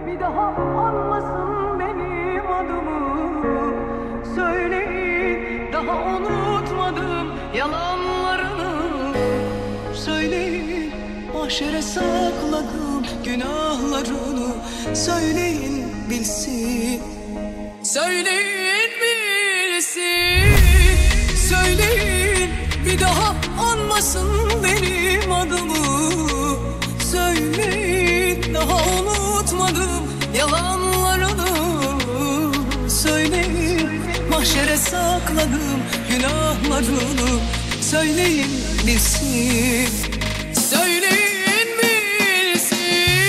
bir daha anmasın benim adımı. Söyleyin, daha unutmadım yalanlarını. Söyleyin, mahşere sakladım günahlarını. Söyleyin bilsin, söyleyin bilsin. Söyleyin, bir daha anmasın benim adımı. Söyleyin, daha unutmadım yalanlarını. Söyleyin, mahşere sakladım günahlarını. Söyleyin bilsin, söyleyin bilsin.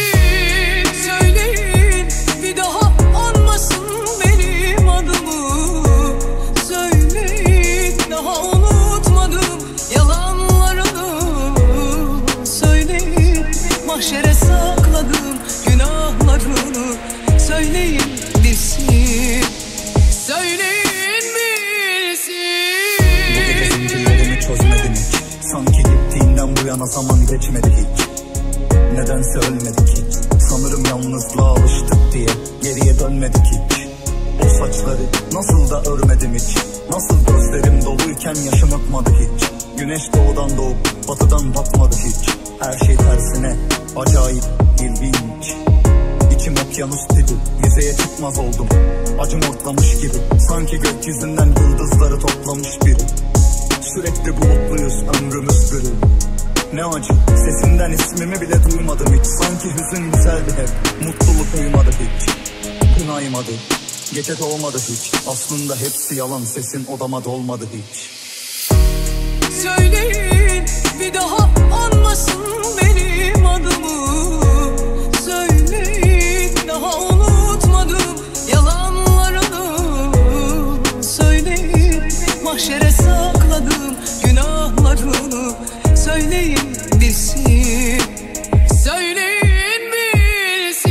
Söyleyin, bir daha anmasın benim adımı. Söyleyin, daha unutmadım yalanlarını. Söyleyin, mahşere sakladım günahlarını. Söyleyin bilsin, söyleyin bilsin. Bu gece zincirlerimi çözmedim hiç. Sanki gittiğinden bu yana zaman geçmedi hiç. Nedense ölmedik hiç. Sanırım yalnızlığa alıştık diye geriye dönmedik hiç. O saçları nasıl da örmedim hiç. Nasıl gözlerim doluyken yaşım akmadı hiç. Güneş doğudan doğup batıdan batmadı hiç. Her şey tersine acayip ilginç. İçim okyanus dibi, yüzeye çıkmaz oldum. Acım ortlamış gibi, sanki gökyüzünden yıldızları toplamış biri. Sürekli bulutluyuz, ömrümüz gri. Ne acı, sesinden ismimi bile duymadım hiç. Sanki hüzün güzeldi hep, mutluluk uyumadı hiç. Gün aymadı, gece doğmadı hiç. Aslında hepsi yalan, sesin odama dolmadı hiç. Söyleyin, bir daha anmasın benim adımı. Söyleyin, daha unutmadım yalanlarını. Söyleyin, mahşere sakladım günahlarını. Söyleyin bilsin, söyleyin bilsin.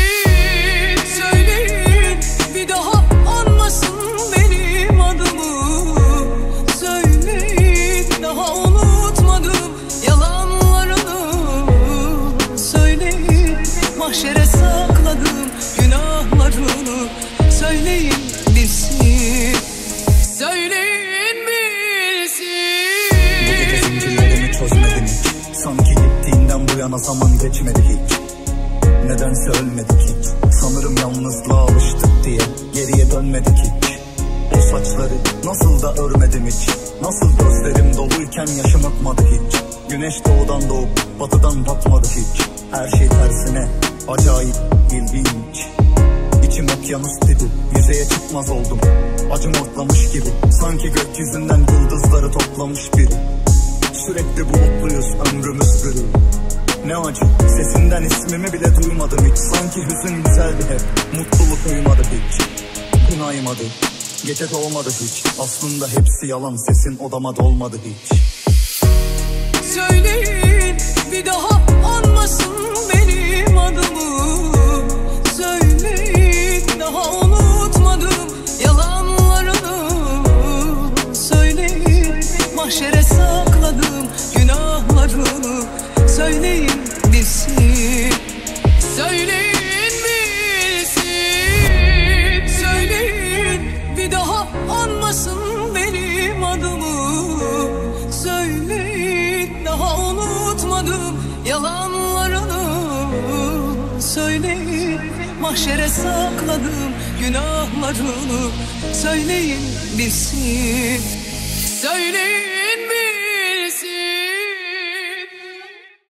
Söyleyin, bir daha anmasın benim adımı. Söyleyin, daha unutmadım yalanlarını. Söyleyin, mahşere sakladım günahlarını. Söyleyin bilsin, söyleyin bilsin. Bu gece zincirlerimi çözmedim hiç. Sanki gittiğinden bu yana zaman geçmedi hiç. Nedense ölmedik hiç. Sanırım yalnızlığa alıştık diye geriye dönmedik hiç. O saçları nasıl da örmedim hiç. Nasıl gözlerim doluyken yaşım akmadı hiç. Güneş doğudan doğup batıdan batmadı hiç. Her şey tersine acayip ilginç. İçim okyanus dibi, yüzeye çıkmaz oldum. Acım ortlamış gibi, sanki gökyüzünden yıldızları toplamış biri. Sürekli bulutluyuz, ömrümüz gri. Ne acı, sesinden ismimi bile duymadım hiç. Sanki hüzün güzeldi hep, mutluluk uyumadı hiç. Gün aymadı, gece doğmadı hiç. Aslında hepsi yalan, sesin odama dolmadı hiç. Söyleyin, bir daha anmasın benim adımı. Söyleyin, daha unutmadım yalanlarını. Söyleyin, mahşere sakladım günahlarını. Söyleyin bilsin, söyleyin bilsin. Söyleyin, bir daha anmasın benim adımı. Söyleyin, daha unutmadım yalanlarını. Söyleyin, mahşere sakladım günahlarını. Söyleyin bilsin, söyleyin.